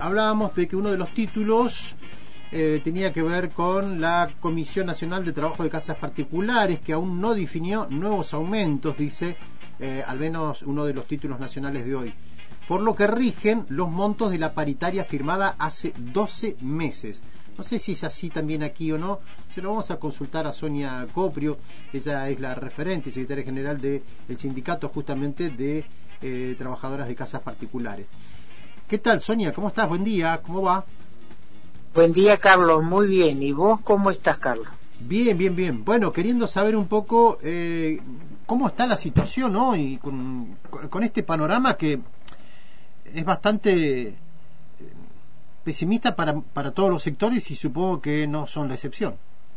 hablábamos de que uno de los títulos tenía que ver con la Comisión Nacional de Trabajo de Casas Particulares, que aún no definió nuevos aumentos, dice, al menos uno de los títulos nacionales de hoy, por lo que rigen los montos de la paritaria firmada hace 12 meses. No sé si es así también aquí o no. Se lo vamos a consultar a Sonia Coprio. Ella es la referente, secretaria general del sindicato justamente de trabajadoras de casas particulares. ¿Qué tal, Sonia? ¿Cómo estás? Buen día. ¿Cómo va? Buen día, Carlos. Muy bien. ¿Y vos cómo estás, Carlos? Bien, bien, bien. Bueno, queriendo saber un poco cómo está la situación hoy con este panorama que es bastante pesimista para todos los sectores y supongo que no son la excepción.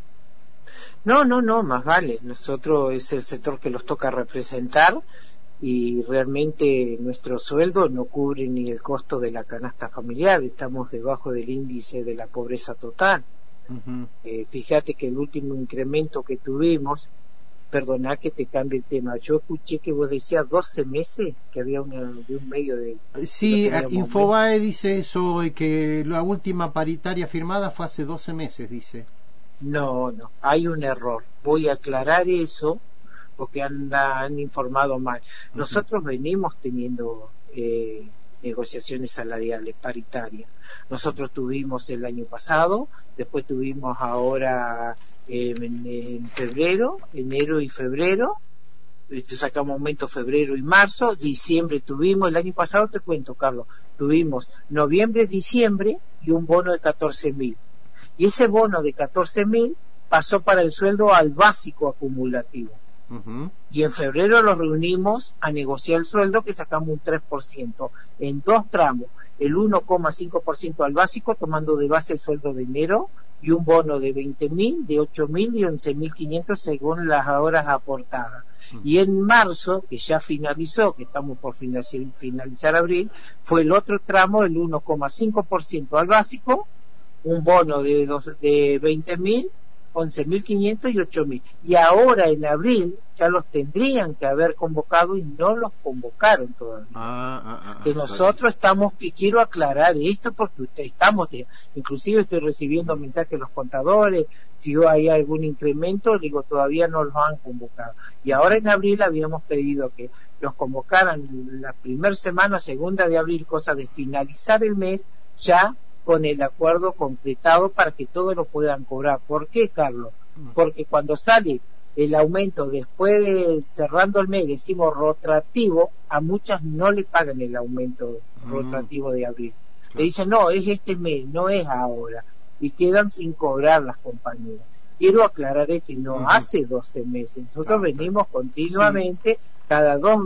No, más vale. Nosotros es el sector que los toca representar y realmente nuestro sueldo no cubre ni el costo de la canasta familiar. Estamos debajo del índice de la pobreza total. Uh-huh. Fíjate que el último incremento que tuvimos, perdona que te cambie el tema, yo escuché que vos decías 12 meses que había de un medio de... Sí, Infobae dice eso, que la última paritaria firmada fue hace 12 meses, dice. No, hay un error. Voy a aclarar eso porque han informado mal. Uh-huh. Nosotros venimos teniendo negociaciones salariales paritarias. Nosotros tuvimos el año pasado, después tuvimos ahora en febrero, enero y febrero, sacamos aumento febrero y marzo, diciembre tuvimos, el año pasado te cuento, Carlos, tuvimos noviembre, diciembre y un bono de 14.000. Y ese bono de 14.000 pasó para el sueldo al básico acumulativo. Uh-huh. Y en febrero los reunimos a negociar el sueldo, que sacamos un 3% en dos tramos, el 1,5% al básico, tomando de base el sueldo de enero, y un bono de 20.000, de 8.000 y 11.500 según las horas aportadas. Uh-huh. Y en marzo, que ya finalizó, que estamos por finalizar abril, fue el otro tramo, el 1,5% al básico, un bono de 20.000, 11.500 y 8.000. Y ahora en abril ya los tendrían que haber convocado y no los convocaron todavía. Que nosotros estamos, que quiero aclarar esto porque inclusive estoy recibiendo mensajes de los contadores, si hay algún incremento, digo, todavía no los han convocado. Y ahora en abril habíamos pedido que los convocaran la primera semana, segunda de abril, cosa de finalizar el mes, ya con el acuerdo completado para que todos lo puedan cobrar. ¿Por qué, Carlos? Porque cuando sale el aumento después de cerrando el mes, decimos retroactivo, a muchas no le pagan el aumento retroactivo de abril. Le dicen, no, es este mes, no es ahora. Y quedan sin cobrar las compañías. Quiero aclarar que no hace 12 meses. Nosotros venimos continuamente, cada dos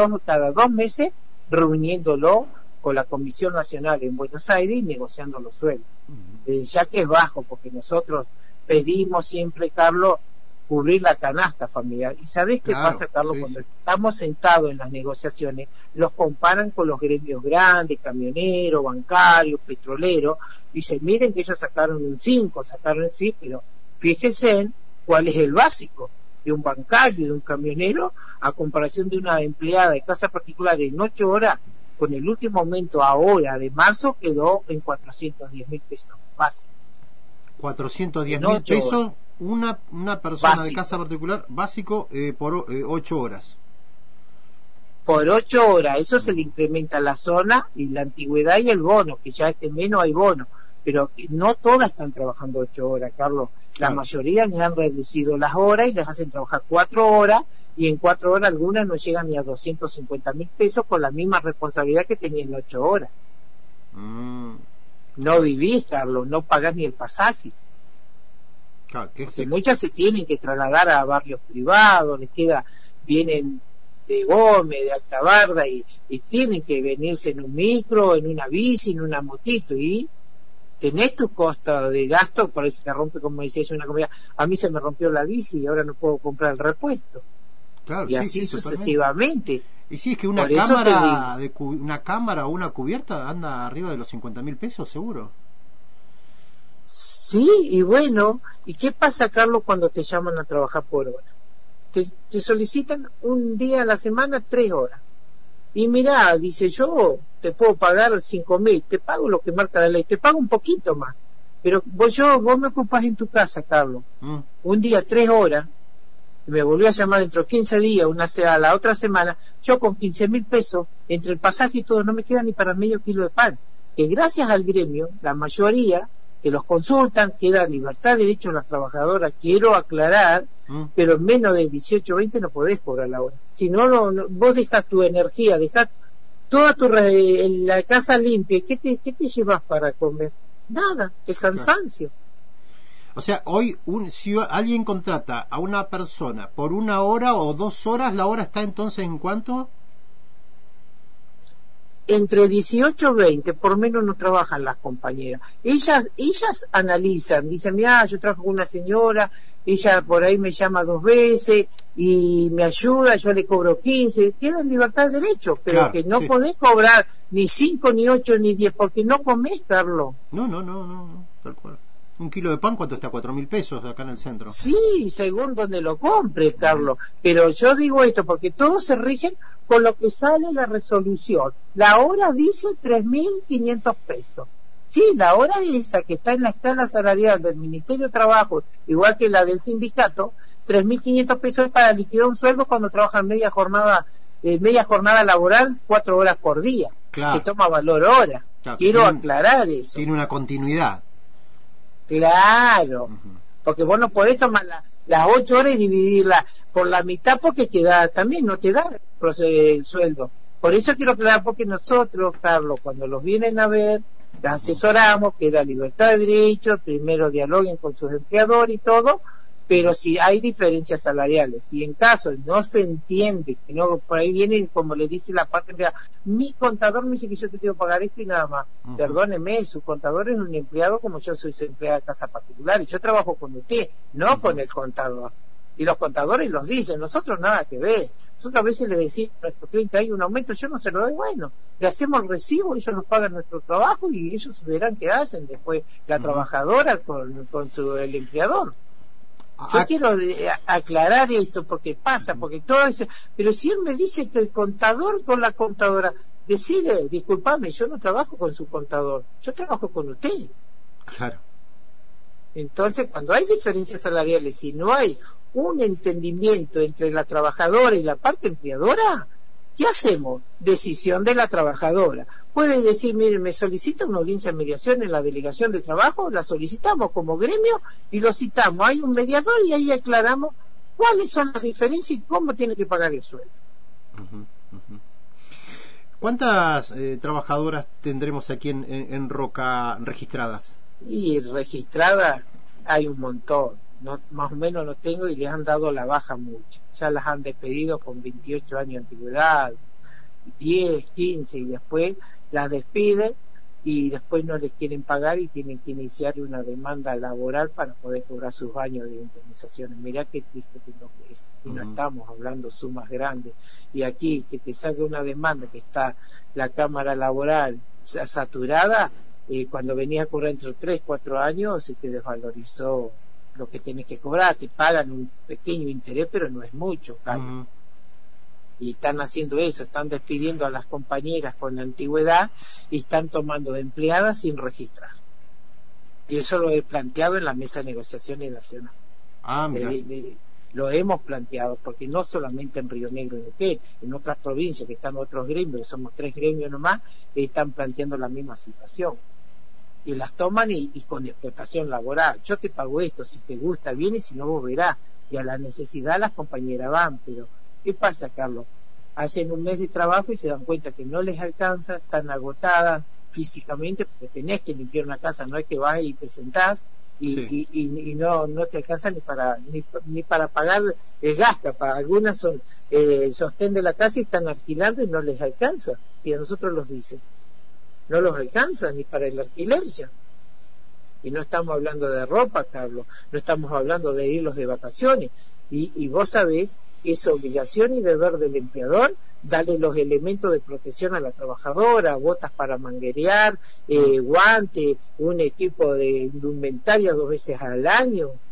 meses, reuniéndolo con la Comisión Nacional en Buenos Aires y negociando los sueldos. Ya que es bajo, porque nosotros pedimos siempre, Carlos, cubrir la canasta familiar. ¿Y sabés qué pasa, Carlos? Sí. Cuando estamos sentados en las negociaciones, los comparan con los gremios grandes, camioneros, bancarios, petroleros, dicen, miren que ellos sacaron un 5, pero fíjense en cuál es el básico de un bancario, de un camionero, a comparación de una empleada de casa particular en 8 horas, con el último aumento ahora de marzo quedó en 410.000 pesos básico. 410.000 pesos una persona básico de casa particular básico por 8 horas. Por 8 horas, eso se le incrementa la zona y la antigüedad y el bono, que ya menos hay bono, pero no todas están trabajando 8 horas, Carlos. La mayoría les han reducido las horas y les hacen trabajar 4 horas, y en 4 horas algunas no llegan ni a 250.000 pesos con la misma responsabilidad que tenían en 8 horas. No vivís, Carlos, no pagás ni el pasaje. Porque muchas se tienen que trasladar a barrios privados, vienen de Gómez, de Alta Barda, y tienen que venirse en un micro, en una bici, en una motito, y tenés tus costos de gasto, por eso te rompe, como decías, una comida. A mí se me rompió la bici y ahora no puedo comprar el repuesto. Claro, y así sucesivamente. Y sí, es que una cámara o una cubierta anda arriba de los 50.000 pesos, seguro. Sí, y bueno, ¿y qué pasa, Carlos, cuando te llaman a trabajar por hora? Te solicitan un día a la semana 3 horas. y mirá, dice, yo te puedo pagar 5.000, te pago lo que marca la ley, te pago un poquito más, pero vos me ocupás en tu casa, Carlos, un día 3 horas, me volvió a llamar dentro de 15 días, la otra semana, yo con 15.000 pesos, entre el pasaje y todo, no me queda ni para medio kilo de pan, que gracias al gremio, la mayoría que los consultan, queda libertad de derecho a las trabajadoras, quiero aclarar, pero en menos de 18 o 20 no podés cobrar la hora. Si no, vos dejás tu energía, dejás toda la casa limpia, ¿qué te llevas para comer? Nada, es cansancio. O sea, hoy si alguien contrata a una persona por 1 hora o 2 horas, ¿la hora está entonces en cuánto? Entre 18 y 20, por menos no trabajan las compañeras. Ellas analizan, dicen, mira, yo trabajo con una señora, ella por ahí me llama 2 veces y me ayuda, yo le cobro 15, queda en libertad de derecho, pero claro, que no podés cobrar ni 5, ni 8, ni 10, porque no comés, Carlos. No, tal cual. ¿Un kilo de pan cuánto está? 4.000 pesos acá en el centro. Sí, según donde lo compres, Carlos. Pero yo digo esto porque todos se rigen con lo que sale la resolución. La hora dice 3.500 pesos. Sí, la hora esa que está en la escala salarial del Ministerio de Trabajo, igual que la del sindicato, 3.500 pesos para liquidar un sueldo cuando trabajan media jornada laboral, 4 horas por día. Claro. Se toma valor hora. Claro, quiero aclarar eso. Tiene una continuidad. Claro, porque vos no podés tomar las 8 horas y dividirla por la mitad porque también no te da el sueldo. Por eso quiero aclarar, porque nosotros, Carlos, cuando los vienen a ver, les asesoramos, que da libertad de derecho, primero dialoguen con sus empleadores y todo, pero si hay diferencias salariales, y en caso no se entiende, que no, por ahí vienen, como le dice la parte empleada, mi contador me dice que yo te tengo que pagar esto y nada más. Perdóneme, su contador es un empleado como yo soy su empleada de casa particular, y yo trabajo con usted, no con el contador. Y los contadores los dicen, nosotros nada que ver. Nosotros a veces le decimos a nuestro cliente, hay un aumento, yo no se lo doy, bueno, le hacemos el recibo, ellos nos pagan nuestro trabajo y ellos verán qué hacen después la trabajadora con el empleador. Yo quiero aclarar esto porque pasa, porque todo dice, pero si él me dice que el contador con la contadora, decirle, disculpame, yo no trabajo con su contador, yo trabajo con usted. Claro. Entonces, cuando hay diferencias salariales y no hay un entendimiento entre la trabajadora y la parte empleadora, ¿qué hacemos? Decisión de la trabajadora. Puede decir, mire, me solicita una audiencia de mediación en la delegación de trabajo, la solicitamos como gremio y lo citamos. Hay un mediador y ahí aclaramos cuáles son las diferencias y cómo tiene que pagar el sueldo. ¿Cuántas trabajadoras tendremos aquí en Roca registradas? Y registradas hay un montón. No, más o menos lo tengo y les han dado la baja mucho. Ya las han despedido con 28 años de antigüedad, 10, 15 y después las despiden y después no les quieren pagar y tienen que iniciar una demanda laboral para poder cobrar sus años de indemnizaciones. Mirá qué triste que lo que es. Y no estamos hablando sumas grandes. Y aquí que te salga una demanda que está la Cámara Laboral saturada, cuando venías a cobrar entre 3, 4 años se te desvalorizó lo que tienes que cobrar, te pagan un pequeño interés, pero no es mucho, Carlos. Y están haciendo eso, están despidiendo a las compañeras con la antigüedad y están tomando empleadas sin registrar. Y eso lo he planteado en la mesa de negociaciones nacional. Lo hemos planteado, porque no solamente en Río Negro y Neuquén, en otras provincias que están otros gremios, que somos 3 gremios nomás, están planteando la misma situación. Y las toman y con explotación laboral. Yo te pago esto, si te gusta bien y si no vos verás. Y a la necesidad las compañeras van, pero ¿qué pasa, Carlos? Hacen un mes de trabajo y se dan cuenta que no les alcanza, están agotadas físicamente, porque tenés que limpiar una casa, no es que vas y te sentás y no te alcanza ni para pagar el gasto. Para algunas son sostén de la casa y están alquilando y no les alcanza. Si a nosotros los dicen, no los alcanza ni para el alquiler ya. Y no estamos hablando de ropa, Carlos, no estamos hablando de irlos de vacaciones. Y vos sabés que es obligación y deber del empleador darle los elementos de protección a la trabajadora, botas para manguerear, guantes, un equipo de indumentaria 2 veces al año.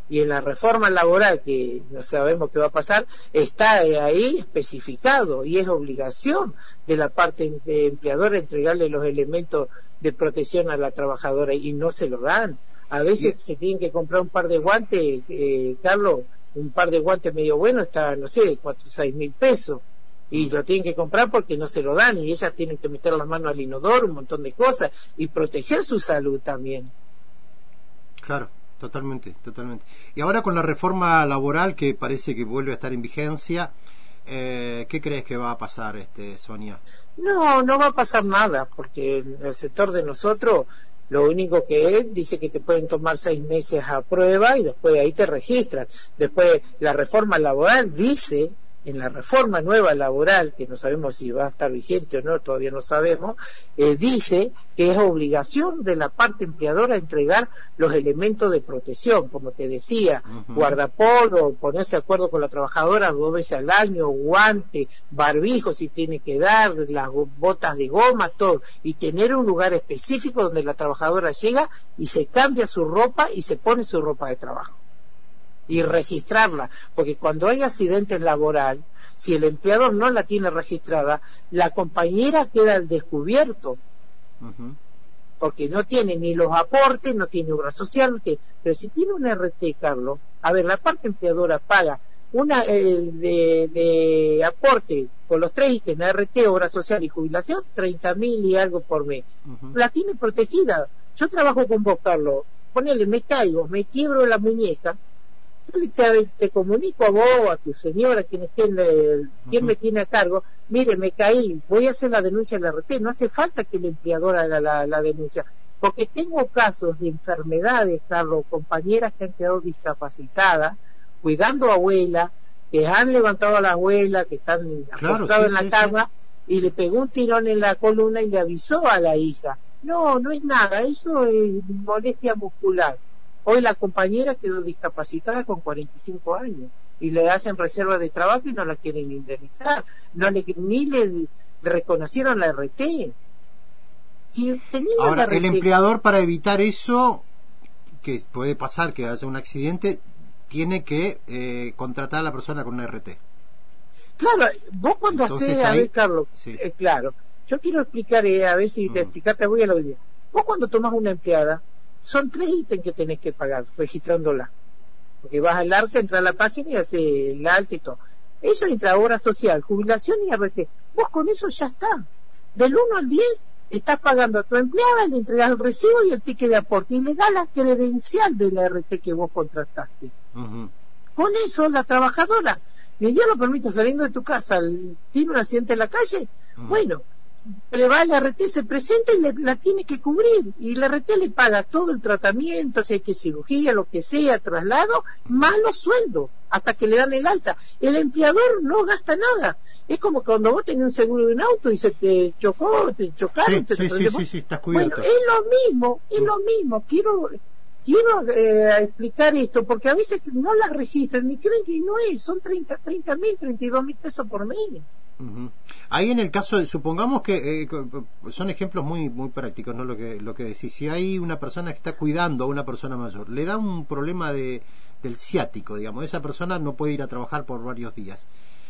y en la reforma laboral, que no sabemos qué va a pasar, está ahí especificado y es obligación de la parte empleadora entregarle los elementos de protección a la trabajadora y no se lo dan. A veces se tienen que comprar un par de guantes, Carlos, un par de guantes medio bueno está, no sé, 4 o 6 mil pesos. Y lo tienen que comprar porque no se lo dan y ellas tienen que meter las manos al inodoro, un montón de cosas y proteger su salud también. Claro. Totalmente. Y ahora con la reforma laboral que parece que vuelve a estar en vigencia, ¿qué crees que va a pasar, Sonia? No va a pasar nada, porque el sector de nosotros, lo único que es, dice que te pueden tomar 6 meses a prueba y después ahí te registran. Después la reforma laboral dice, en la reforma nueva laboral, que no sabemos si va a estar vigente o no, todavía no sabemos, dice que es obligación de la parte empleadora entregar los elementos de protección, como te decía, guardapolvo, ponerse de acuerdo con la trabajadora 2 veces al año, guante, barbijo si tiene que dar, las botas de goma, todo, y tener un lugar específico donde la trabajadora llega y se cambia su ropa y se pone su ropa de trabajo. Y registrarla, porque cuando hay accidentes laboral, si el empleador no la tiene registrada, la compañera queda al descubierto, porque no tiene ni los aportes, no tiene obra social, pero si tiene un RT, Carlos, a ver, la parte empleadora paga una de aporte con los 3 ítems, RT, obra social y jubilación, 30.000 y algo por mes, la tiene protegida. Yo trabajo con vos, Carlos, ponele, me caigo, me quiebro la muñeca, te comunico a vos, a tu señora, quien me tiene a cargo, mire, me caí, voy a hacer la denuncia en la RT, no hace falta que el empleador haga la denuncia, porque tengo casos de enfermedades, Carlos, compañeras que han quedado discapacitadas, cuidando a abuela, que han levantado a la abuela, que están acostados en la cama, y le pegó un tirón en la columna y le avisó a la hija. No es nada, eso es molestia muscular. Hoy la compañera quedó discapacitada con 45 años y le hacen reserva de trabajo y no la quieren indemnizar, ni le reconocieron la RT. Si ahora, RT, el empleador, para evitar eso, que puede pasar que haya un accidente, tiene que contratar a la persona con una RT. Claro, vos cuando haces, a ver, Carlos, claro, yo quiero explicar, a ver si te explicarte, voy a la audiencia. Vos cuando tomás una empleada, son 3 ítems que tenés que pagar registrándola, porque vas al ARSA, entras a la página y haces el alta y todo. Eso entra obra social, jubilación y RT. Vos con eso ya está. Del 1 al 10 estás pagando a tu empleada, le entregas el recibo y el ticket de aporte y le da la credencial de la RT que vos contrataste. Con eso la trabajadora, ni Dios lo permite, saliendo de tu casa, tiene un accidente en la calle, bueno, le va la RT, se presenta y la tiene que cubrir, y la RT le paga todo el tratamiento, si hay que cirugía, lo que sea, traslado, más los sueldos, hasta que le dan el alta. El empleador no gasta nada. Es como cuando vos tenés un seguro de un auto y se te chocó, te chocaron, sí, estás cubierto. Bueno, es lo mismo. Quiero explicar esto, porque a veces no las registran, ni creen que no es, son 30.000, 32.000 pesos por mes. Ahí en el caso de, supongamos que son ejemplos muy prácticos, ¿no? Lo que decís, si hay una persona que está cuidando a una persona mayor, le da un problema del ciático, digamos, esa persona no puede ir a trabajar por varios días,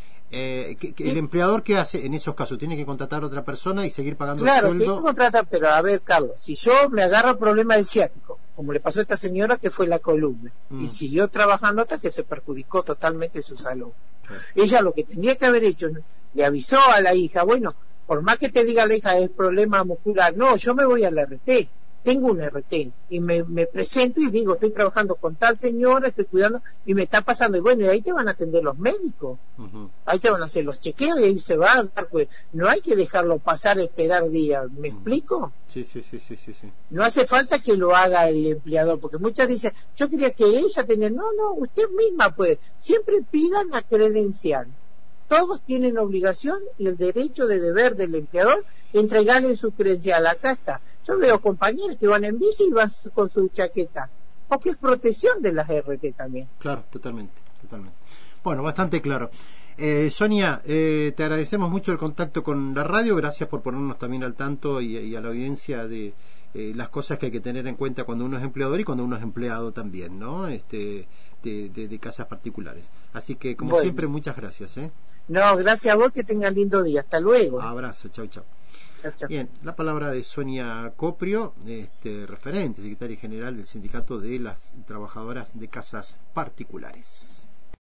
el empleador, ¿qué hace en esos casos? ¿Tiene que contratar a otra persona y seguir pagando el sueldo? Claro, tiene que contratar, pero a ver, Carlos, si yo me agarro el problema del ciático, como le pasó a esta señora que fue la columna, y siguió trabajando hasta que se perjudicó totalmente su salud. Ella lo que tenía que haber hecho, le avisó a la hija, bueno, por más que te diga la hija es problema muscular, no, yo me voy a la RT, tengo un RT, y me presento y digo, estoy trabajando con tal señora, estoy cuidando, y me está pasando, y bueno, y ahí te van a atender los médicos, ahí te van a hacer los chequeos, y ahí se va a dar, pues, no hay que dejarlo pasar, esperar días, ¿me explico? Sí. No hace falta que lo haga el empleador, porque muchas dicen, yo quería que ella tenía, no, usted misma puede, siempre pidan la credencial. Todos tienen obligación y el derecho de deber del empleador entregarle su credencial. Acá está. Yo veo compañeros que van en bici y van con su chaqueta, porque es protección de las RT también. Claro, totalmente. Bueno, bastante claro. Sonia, te agradecemos mucho el contacto con la radio, gracias por ponernos también al tanto y a la audiencia de las cosas que hay que tener en cuenta cuando uno es empleador y cuando uno es empleado también, ¿no? De casas particulares. Así que, como siempre, muchas gracias. No, gracias a vos, que tengas lindo día. Hasta luego. Abrazo, chau, chau. Chau, chau. Bien, la palabra de Sonia Coprio, referente, secretaria general del Sindicato de las Trabajadoras de Casas Particulares.